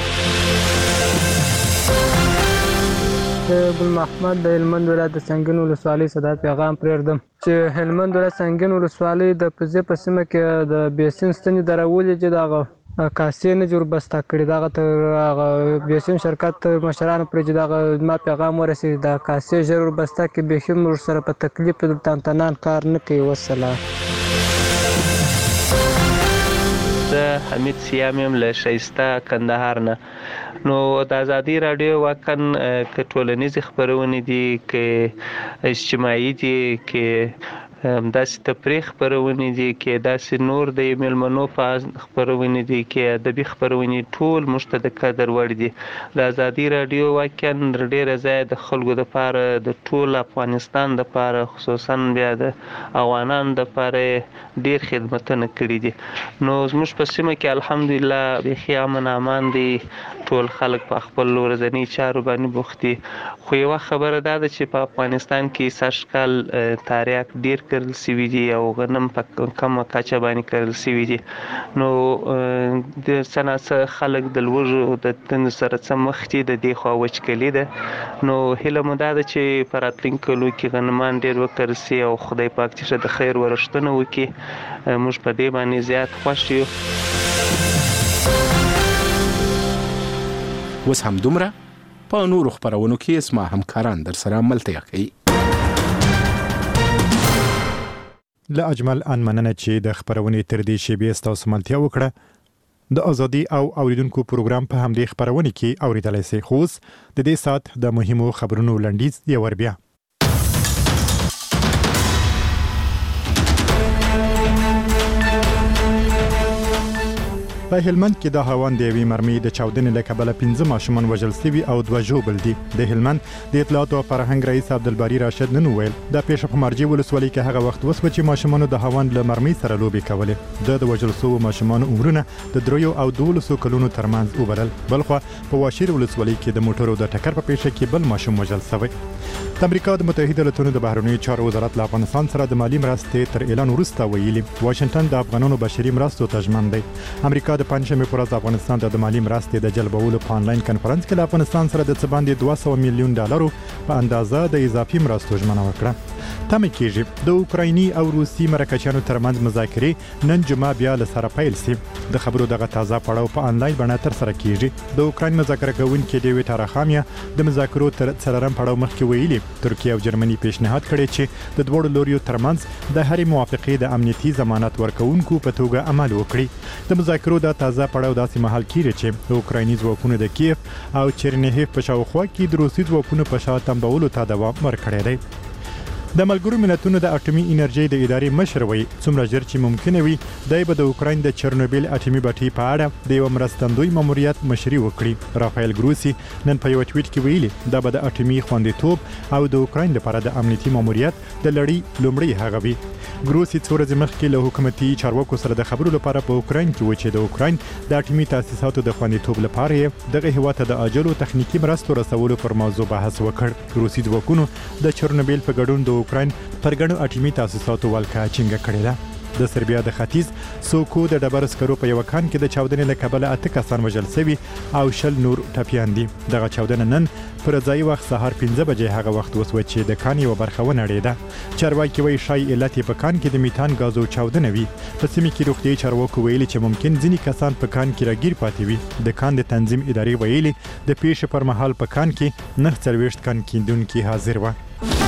ګل محمد د هلمند ولایت د سنګین ولسوالۍ څخه دا پیغام پرېږدم چې هلمند ولایت سنګین ولسوالۍ د پزې په سیمه کې د بیسین ستنې درولې چې دغه کاسې نه جوړ بسته کړي، دغه تر هغه بیسین شرکت مشرانو پرې چې دغه ما پیغام ورسېد د کاسې ژر ور بسته کړي، بیخي موږ سره په تکلیف تنتنان کار نه کوي. والسلام. زه حمید سیام یم له ښایسته کندهار نه. نو د ازادي راډیو واقعا که ټولنیزې خپرونې دي که اجتماعي دي که داسې تفریح خپرونې دي کې داسې نور د میلمنو په خپرونې دي کې ادبي خپرونې ټول موږ ته د قدر وړ دي. د ازادي راډیو واقعا ډېره ځای د خلکو دپاره د ټول افغانستان دپاره خصوصا بیا د افغانانو دپاره ډېر خدمتونه کړي دي. نو زموږ په سیمه کې الحمدلله بیخي امن امان دي، ټول خلک په خپل ورځني چارو باندې بوخت دي. خو یوه خبره دا ده چې په افغانستان کې سږکال تریاک ډېر کرل سوي دي او غنم په کمه کچه باندې کرل سوي دي. نو د څه ناڅه خلک د لوږو د تندو سره څه مخ دي، د دې خوا وچکلي ده. نو هیله مو دا ده چې په راتلونکي کلو کې غنمان ډېر وکرل سي او خدای پاک چې د خیر ورښتونه وکړي. موږ په دې باندې زیات خوښ یو. اوس هم دومره په نورو خپرونو کې اسما همکاران در سره ملتیا کوي. له اجمل ان مننه چې د خپرونې تر دې شیبې ستاسو ملتیا وکړه. د ازادي او اوریدونکو پروګرام په همدې خپرونې کې اوریدلای شئ. خو د دې سات د مهمو خبرونو لنډیز یو ور بیا. په هلمند کې د هاوان د یوې مرمۍ د چاودنې له کبله 15 ماشومان وژل شوي او 2 ژوبل دي. د هلمند د اطلاعات او فرهنګ رئیس عبدالباری راشد نن وویل د پیښه په مرجې ولسوالۍ کې هغه وخت وسوه چې ماشومانو د هاوان له مرمۍ سره لوبې کولې. د وژل شوو ماشومانو عمرونه د 3 او 12 کلونو ترمنځ وبلل. بلخوا په واشیر ولسوالۍ کې د موټرو د ټکر په پیښه کې بل ماشوم وژل شوی. د امریکا د متحده ایالاتونو د بهرنیو چارو وزارت له افغانستان سره د مالی مرستې تر اعلان وروسته ویلي واشنگټن د افغانانو بشري مرستو ته ژمن دی. امریکا د پنځمې پر ورځ افغانستان ته د مالی مرستې د جلبولو په آنلاین کنفرانس کې له افغانستان سره د څه باندې 200 میلیون ډالرو په اندازه د اضافي مرستو ژمنه وکړه. تمه کېږي د اوکرایني او روسي مرکچیانو ترمنځ مذاکرې نن جمعه بیا له سره پیل شي. د خبرو دغه تازه پړاو په آنلاین بڼه تر سره کېږي. د اوکراین مذاکره کوونکي ډیویډ اراخامیا د مذاکرو تر څلورم پړاو مخکې ویلي ترکیه او جرمني پیشنهاد کړی چې د دوړو لوریو ترمنځ د هرې موافقې د امنیتي ضمانت ورکوونکو په توګه عمل وکړي. د مذاکرو د تازه پړاو داسې مهال کېږي چې د اوکرایني ځواکونو د کیف او چرنیهیف په شاوخوا کې د روسي ځواکونو په شا تنبولو ته دوام ورکړی دی. د ملګرو ملتونو د اټومي انرژي د ادارې مشر وایي څومره ژر چې ممکنه وي دی به د اوکراین د چرنوبیل اټومي بټۍ په اړه د یو مرستندوی ماموریت مشري وکړي. رافایل ګروسی نن په یو ټویټ کې ویلي دا به د اټومي خوندیتوب او د اوکراین لپاره د امنیتي ماموریت د لړۍ لومړی هغه وي. ګروسی څو ورځې مخکې له حکومتي چارواکو سره د خبرو لپاره په اوکراین کې و چې د اوکراین د اټومي تاسیساتو د خوندیتوب لپاره یې دغه هیواد ته د عاجلو تخنیکي مرستو رسولو پر موضوع بحث وکړ. روسي ځواکونو د چرنوبیل په ګډون د اوکراین پر ګڼو اټومي تاسیساتو ولکه چینګه کړې ده. د سربیا د ختیځ سوکو د ډبرو سکرو په یو کان کې د چاودنې له کبله 8 کسان وژل شوي او 10 نور ټپیان دي. دغه چاودنه نن پر ځای وخت سهار 5 بجې هغه وخت وسوه چې د کان یو برخه ونړېده. چارواکي وایي شای علت په کان کې د میتان غازو چاودنه وي. په سیمه کې روغتیايي چارواکو ویلي چې ممکن ځینې کسان په کان کې راګیر پاتې وي. د کان د تنظیم ادارې ویلي د پیښې پر مهال په کان کې 49 کان کیندونکي حاضر و.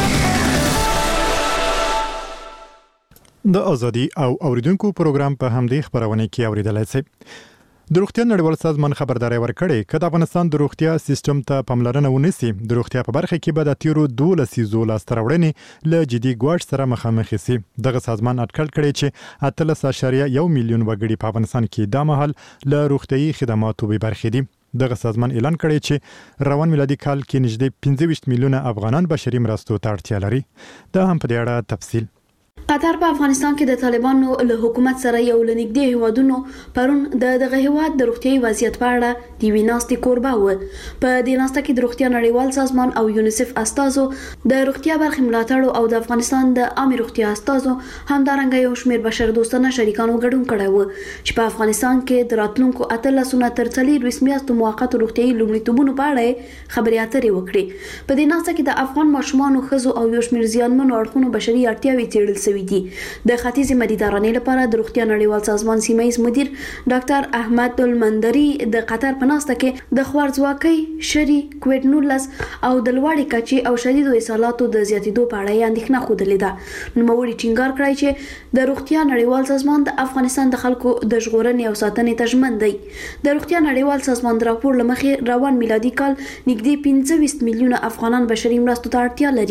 د ازادي او اوریدونکو پروګرام په همدې خبرونه کې اوریدلای شئ. د روغتیا نړیوال سازمان خبرداري ورکړې چې د افغانستان د روغتیا سیستم ته پاملرنه ونیسي د روغتیا په برخه کې به د تیرو 12 لسیزو لاسته راوړنې له جدي ګواښ سره مخامخ شي. دغه سازمان اټکل کړی چې 13.1 میلیون وګړي په افغانستان کې د مهال له روغتیايي خدماتو به برخې دي. دغه سازمان اعلان کړی چې روان میلادي کال کې نږدې 25 میلیونه افغانان بشري مرستو ته اړتیا لري. دا هم په دې اړه تفصیل. قطر په افغانستان کې د طالبانو له حکومت سره یو لنګدي هیوادونو پرون دغه هیواد د روغتیاي وضعیت په اړه د ویناستي کوربه و. په دې ناسته کې د روغتیا نړیوال سازمان او یونیسف استازو د روغتیا برخې ملاتړ او د افغانستان د عامه روغتیا استازو همدارنګه یو شمېر بشر دوستانه شریکانو ګډون کړی و چې په افغانستان کې د راتلونکو 18 تر 40 میاشتو موقت روغتیاي لومړیتوبونو په اړه خبرې اترې وکړي. په دې ناسته کې د افغان ماشومانو ښځو او یو شمېر زیانمنو اړخونو بشري اړتیاوې څېړل شوې دي. د ختیځ مدیترانې لپاره د روغتیا نړیوال سازمان سیمایي مدیر ډاکټر احمد المندری د قطر په ناسته کې د خوارځواکۍ شری کووډ 19 او د لوړې کچې او شدیدو اسهالاتو د زیاتېدو په اړه اندېښنه ښودلې ده. نوموړي ټینګار کړی چې د روغتیا نړیوال سازمان د افغانستان د خلکو د ژغورنې او ساتنې ته ژمن دی. د روغتیا نړیوال سازمان د راپور له مخې روان میلادي کال نږدې 25 میلیونه افغانان بشري مرستو ته اړتیا لري.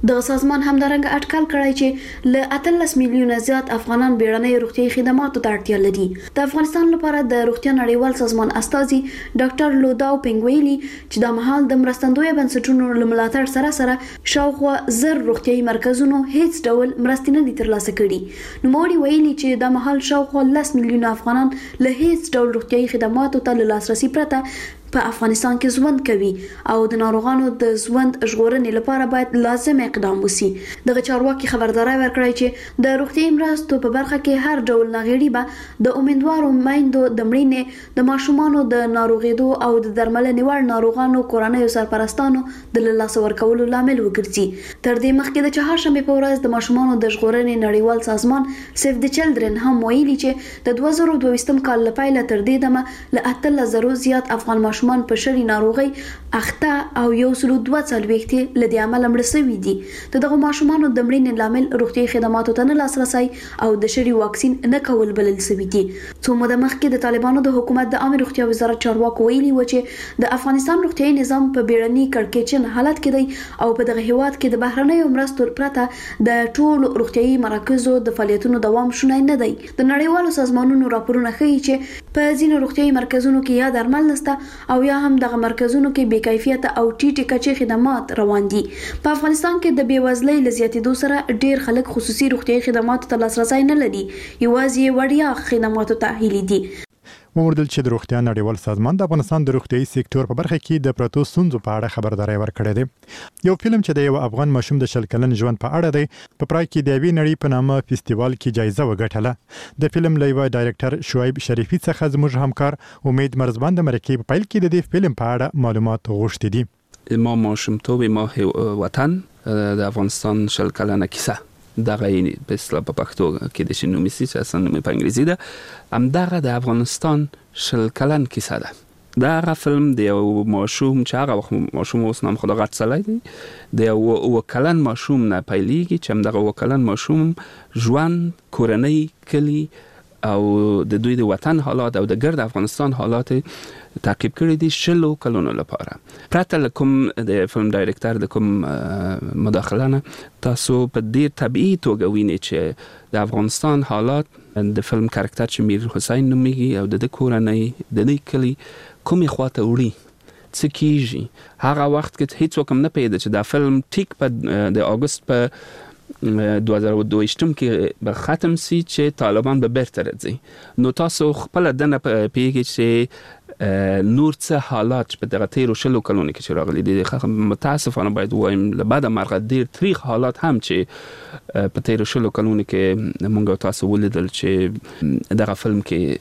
د سازمان همدارنګه اټکل کړی چې له 18 میلیونه زیات افغانان بیړنۍ روغتیايي خدماتو ته اړتیا لري. د افغانستان لپاره د روغتیا نړیوال سازمان استازي ډاکټر لوداو پنګویلی چې د مهال د مرستندوی بنسټونو له ملاتړ سره شاوخوا 1000 روغتیايي مرکزونو هیڅ ډول مرستې نه دي ترلاسه کړي. نو موري ویلي چې د مهال شاوخوا 10 میلیونه افغانان له هیڅ ډول روغتیايي خدماتو ته لاسرسي پرته په افغانستان کې ژوند کوي او د ناروغانو د ژوند ژغورنې لپاره باید لازم اقدام وشي. دغه چارواکي خبرداري ورکړی چې د روغتیايي مرستو په برخه کې هر ډول ناغېړي به د امیدوارو میندو د مړینې، د ماشومانو د ناروغېدو او د درملنې وړ ناروغانو کورنیو سرپرستانو د لاسه ورکولو لامل وګرځي. تر دې مخکې د چهارشنبې په ورځ د ماشومانو د ژغورنې نړیوال سازمان سیف د چلډرن هم ویلي چې د 2022 کال له پیله تر دې دمه له 18,000 زیات افغان ماشومان په شری ناروغي اخته او 142 لدی عمل مړ شوي دي. دغه ماشومانو د مړینې لامل روغتیايي خدماتو ته نه لاسرسي او د شری واکسین نه کول بلل شوي دي. څو موده مخکې د طالبانو د حکومت د عامه روغتیا وزارت چارواکو ویلي و چې د افغانستان روغتیايي نظام په بیړني کړکېچن حالت کې دی او په دغه هیواد کې د بهرنیو مرستو پرته د ټولو روغتیايي مراکزو د فعالیتونو دوام شونی نه دی. د نړیوالو سازمانونو راپورونه ښیي چې په ځینو روغتیايي مرکزونو کې یا درمل نشته او یا هم دغه مرکزونو کې بې کیفیت او ټیټه کچې خدمات روان دي. په افغانستان کې د بیوزلۍ له زیاتېدو سره ډېر خلک خصوصي روغتیايي خدماتو ته لاسرسي نه لري، یوازې وړیا خدماتو ته هیلي دي. وموندل چې د روغتیا نړیوال سازمان د افغانستان د روغتیايي سکتور په برخه کې د پروتو ستونزو په اړه خبرداري ورکړې ده. یو فلم چې د یو افغان ماشوم د 40 کلن ژوند په اړه دی په پرای کې د وی نړۍ په نامه فستیوال کې جایزه وګټله. د فلم لیوا ډایرکټر شعیب شریفي څخه زموږ همکار امید مرزبان د مرکې په پیل کې د دې فلم په اړه معلومات غوښتي دي. ما ماشومتوب ما وطن د افغانستان 40 کلنه کیسه دغه په اصطلاح په پښتو کې د شنو میسي چې اصلا په انګلیسي ده هم دغه د افغانستان 40 کلن کیسه ده. دغه فلم د یو ماشوم چې هغه وخت ماشوم اوس نام خدا غټ سړی دی د یو کلن ماشوم نه پیلېږي چې هم دغه کلن ماشوم ژوند، کورنۍ، کلی او د دوی د وطن حالات او د ګرد افغانستان حالات تعقیب کړی دي 40 کلونو لپاره. پرته له کوم د فلم ډایرکټر د کوم مداخله نه تاسو په ډیر طبيعي توګه وینئ چې د افغانستان حالات د فلم کاراکټر چې میر حسین نومیږي او د کورنۍ د دې کلی کومې خواته وړي څه کیږي. هغه وخت کې هیڅ وکم نه پیدا چې دا فلم ټیک په د اگست په 2022 کې به ختم سي چې طالبان به بیرته راځي. نو تاسو خپل دنه پیږي چې نور څه حالات په دغه 13 کلونو کې چې راغلي دي. متاسفانه باید وایم له بعد مرغه ډیر تاریخ حالات هم چې په 13 کلونو کې مونږ تاسو ولیدل چې دغه فلم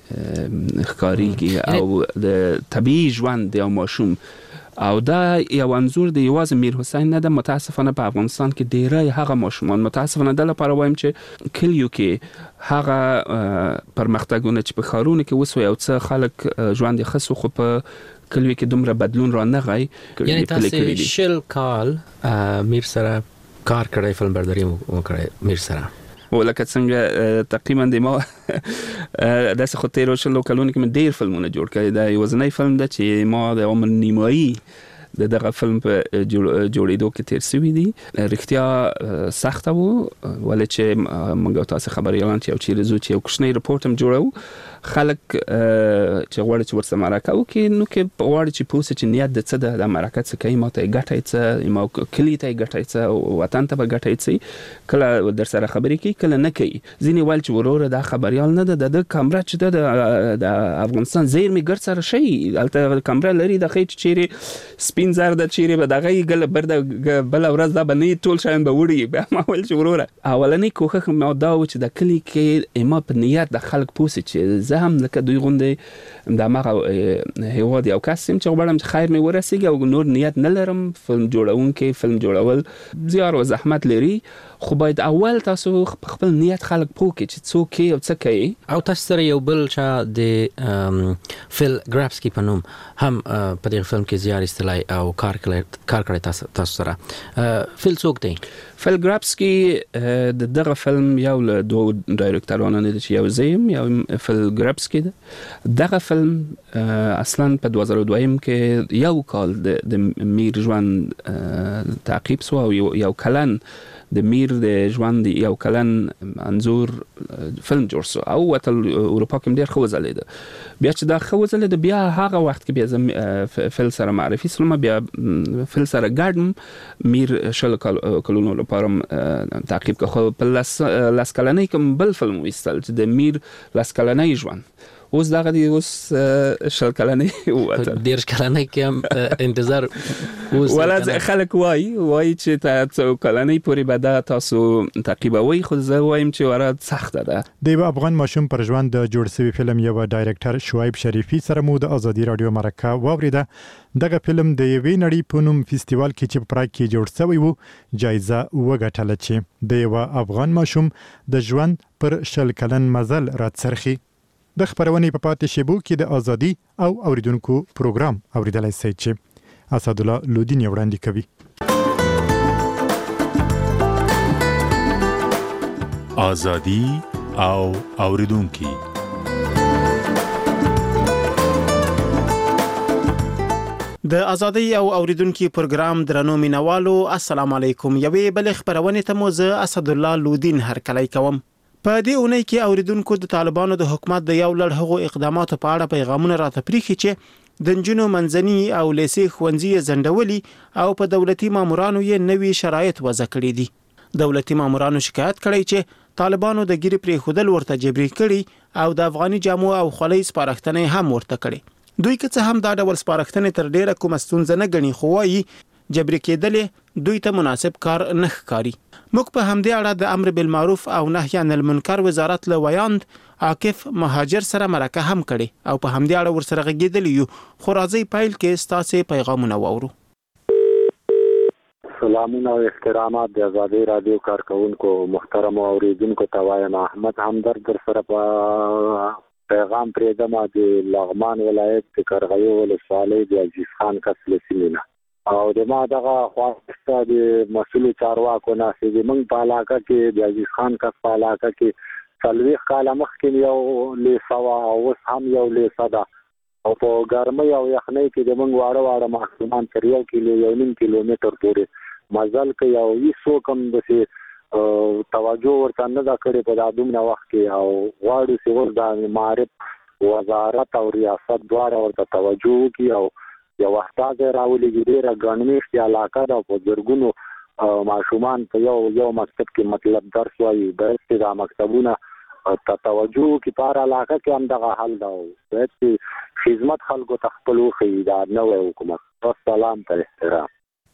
کې ښکاریږي او د طبيعي ژوند د ماشوم او دا یو انزور د یوازې میر حسین نه ده. متاسفانه په افغانستان کې ډیری هغه ماشومان متاسفانه د لپاره وایم چې کلیو کې هغه پرمختګونه چې په ښارونو کې وسوي او څه خلک ژوند خاصو خو په کلیو کې دومره بدلون را نه غي. یعنی تاسو شل کال میر سره کار کړی، فلم برداري وکړی میر سره ولکه څنګه تقریبا د ما داسې خو 13 کلونو کې ډیر فلمونه جوړ کړي. دا یو ځنی فلم ده چې ما د عمر نیمایي دغه فلم په جوړېدو کې تیر شوی دی. رښتیا سخته وو ولې چې موږ تاسو خبريالان چې یو چیرې زو چې یو کوچنی رپورت هم جوړو خلک چې غواړي چې ورسره مرکه وکړي نو کې غواړي چې پوسټ چې نیت د څه د مرکه څه کوي ماته ګټای څه ما کلی ته ګټای څه وطن ته ګټای څه کله در سره خبرې کوي کله نه کوي. ځینې ویل چې وروره دا خبريال نه ده د کیمرا چې د افغانستان زیرمې ګر سره شي البته کیمرا لري د خېټ چیرې سپین زر د چیرې به دغه ګل برد بل ورځ دا بنې ټول شاین به وړي به ما ول چې وروره اولنې کوخه مې دا و چې د کلی کې ما په نیت د خلک پوسټ چې زه هم لکه دوی غوندې د ماغه هیواد یو کسیم چې غواړم چې خیر مې ورسیږي او نور نیت نه لرم. فلم جوړونکي فلم جوړول زیار او زحمت لري خو باید اول تاسو خپل نیت خلک پوکي چې څوک او څه کوي. او تاسو سره یو بل چې د فیل ګرافسکی په نوم هم په دې فلم کې زیار استلای او کار کړی تاسو سره. فیل څوک دی؟ فیل ګرافسکی دغه فلم یو له دوه ډایرکټرانو نه چې یو زیم یو فیل ګرابسکی ده. دغه فلم اصلا په 2002 کې یو کال د میر ژوند تعقیب سو او یو کلن د میر د ژوند یو کلن انزور فلم جوړ سو او وتل اروپا کې ډیر خو ځلیده. بیا چې دا خو ځلیده بیا هغه وخت کې بیا فل سره معرفي سلمه بیا فل سره ګارډم میر شل کلونو لپاره تعقیب که خو په لاس کلنۍ کوم بل فلم وستل چې د میر لاس کلنۍ ژوند اوس دغه دی اوس شل کلنۍ وته ډیر کلنۍ کې هم انتظار اوس ولا خلک وای چې تاسو کلنۍ پوری به دا تاسو تعقیبوي خو زه وایم چې ورات سخته ده. د افغان ماشوم پر ژوند د جوړ شوی فلم یو ډایرکټر شعیب شریفي سره مو د ازادي رادیو مرکه واوریده. دغه فلم د یوې نړۍ په نوم فستیوال کې چې پراګ کې جوړ شوی وو جایزه وګټله چې د یو افغان ماشوم د ژوند پر شل کلن مزل راڅرخي. د خبرونې په پاتې شیبو کې د ازادي او اوریدونکو پروګرام اوریدلای شئ چې اسد الله لودین وړاندې کوي. ازادي او اوریدونکو د ازادي او اوریدونکو پروګرام درنو مینوالو السلام علیکم. یوې بل خبرونه ته مو زه اسد الله لودین هرکلی کوم. په دې اونۍ کې اوریدونکو د طالبانو د حکومت د یو لړ هغو اقداماتو په اړه پیغامونه راته پریخي چې د نجونو منځني او لیسې ښوونځي زندولي او په دولتي مامورانو یې نوي شرایط وضع کړي دي. دولتي مامورانو شکایت کړی چې طالبانو د ګیرې پرې خودل ورته جبري کړي او د افغاني جامو او خولۍ سپارښتنې هم ورته کړي. دوی که څه هم دا ډول سپارښتنې تر ډیره کومه ستونزه نه ګڼي خو وايي جبري کېدل دوی ته مناسب کار نه ښکاري. موږ په همدې اړه د امر بالمعروف او نهي عن المنکر وزارت له ویاند عاکف مهاجر سره مرکه هم کړي او په همدې اړه ورسره غږیدلی یو. خو راځي پایل کې ستاسو پیغامونه واورو. سلامونه او احترامات د ازادي رادیو کارکونکو محترم اوریدونکو ته وایم احمد همدرد در سره په پیغام پرېږدم د لغمان ولایت د کرغیو ولسوالۍ د عزیز خان کس له سیمې نه او د ما دغه خواسته د مسؤل چارواکو نه چې موږ په علاقه کې د عزیز خان کس په علاقه کې 40 کال مخکې یو لیسوا او اوس هم یو لیسا ده او په ګرمۍ او یخنۍ کې د موږ واړه ماشومان تر 1 کیلومتر پورې مزل کوي او هیڅ کوم د توجه ورته نه دا کړې په دادومره وخت کې او غواړي چې ور د معرف وزارت او ریاست دواړه ورته توجه وکړي او یو وختاګ راولېږي. ډېره ګڼمېشتې علاقه ده په زرګونو ماشومان په یو مکتب کې مطلب درس وایي. باید چې دا مکتبونه ته توجه وکړي. په هر علاقه کې هم دغه حل ده او باید چې خدمت خلکو ته خپل وښیي دا نوی حکومت. سلام ته احترام.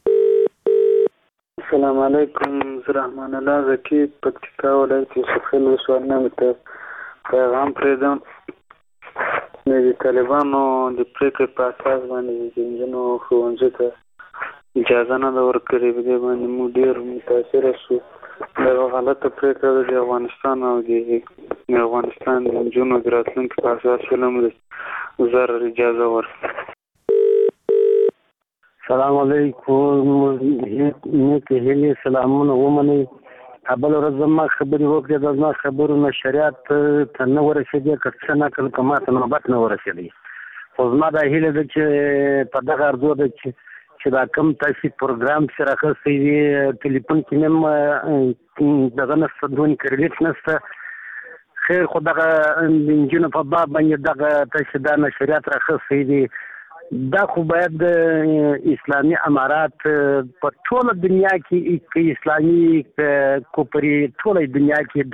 السلام علیکم. زه رحمان الله زکي پکتیکا ولایت یوسف خیل ولسوالۍ نه ته پیغام پرېږدم. د طالبانو د پریکړې په اساس باندې د نجونو ښوونځي ته اجازه نه ده ورکړې. په دې باندې موږ ډېر متاثره شو. دا غلطه پریکړه د افغانستان او د افغانستان د نجونو د راتلونکي په اساس فلم ضرر اجازه ورکړي. سلام علیکم. نیکې هیلې سلامونه ومنئ. بل ورځ زما خبرې وکړې د زما خبرو نه شریعت ته نه ورسېدې که څه نقل که ماته نوبت نه ورسېدی. خو زما دا هیله ده چې په دغه ارزو ده چې دا کوم تاسې پروګرام چې راخستی وي ټلیفون کې مې دغه نشته دون کریډیټ نشته خیر خو دغه د نجونو په باب باندې دغه تاسې دا نشریات راخستی دي دا خو باید د اسلامي امارات په ټوله دنیا کې اسلامي کوپري ټوله دنیا کې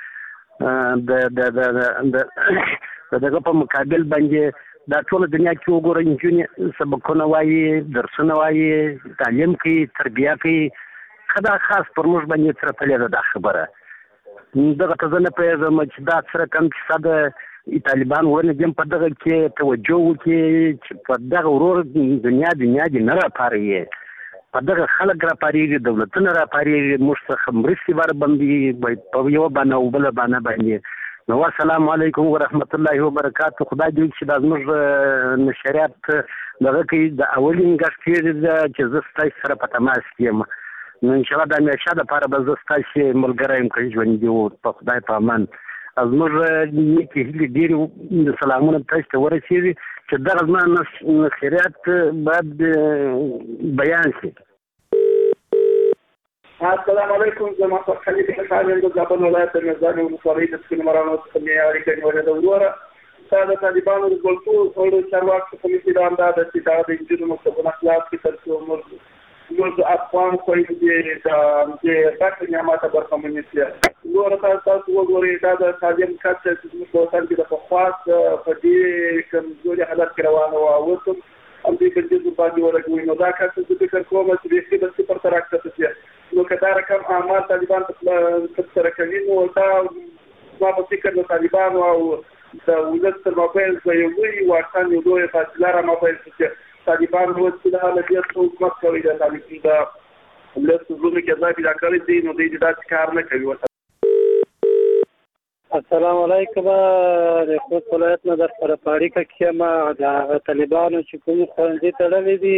دا دغه په مقابل باندې دا ټوله دنیا کې وګورئ نجونې سبقونه وایي درسونه وایي تعلیم کوي تربیه کوي دا خاص پر موږ باندې سره تړلې ده دا خبره دغه ته زه نه پوهېږم چې دا سره کم کیسه ده طالبان ورنه دیم په دغه کې توجه وکړي چې په دغه ورور دنیا دې نه راپارېږي په دغه خلک راپارېږي دولتونه راپارېږي موږ څخه مرستې ورباندې په یوه بانه او بله بانه باندې نو السلام علیکم ورحمت الله وبرکاتو. خدای دې چې دا زموږ نشریات دغه کوي د اولین ګټې ده چې زه ستاسو سره په تماس کې یم نو انشاءالله د همیشه دپاره به زه ستاسو ملګری یم که ژوندي و په خدای په امان زموږ نیکې هیلې ډېرې سلامونه تاسو ته ورسېږي چې دغه زما خیرات باید بیان شي. السلام علیکم. زما خلیل خالد د زابل ولایت د میزان ولسوالۍ د سپین مرانو څخه مې اړیکه نیولې ده. وروره دا د طالبانو د ګلټو او د چارواکو څخه مې اعلان ده چې دا د انجونو مکتبونه خلاص کړي تر څو موږ افغان خویندې د زده نعمته برخمنې شي. وروره تاسو وګورئ دا د تعلیم کچه چې زموږ په وطن کې د پخوا په دې کمزوري حالت کې روانه وه او اوس هم همدې بندیزو باندې ولګوي. نو دا کار چې زه فکر کوم چې بیخي د صفر ته راکښته شي. نو که دا رقم اعمال طالبان ترسره کوي نو دا زما په فکر د طالبانو او د ولس تر مابین به یو لوی واټن یو لویه فاصله رامابین شي چې طالبان اوس چې د حالت حکومت کوي د طالبان د ولس زړونو کې ځای پیدا کړی دی نو دوی داسې کار نه کوي. السلام علیکم. د خوست ولایت نه در سره په اړیکه کې یم. د طالبانو چې کوم ښوونځي تړلي دي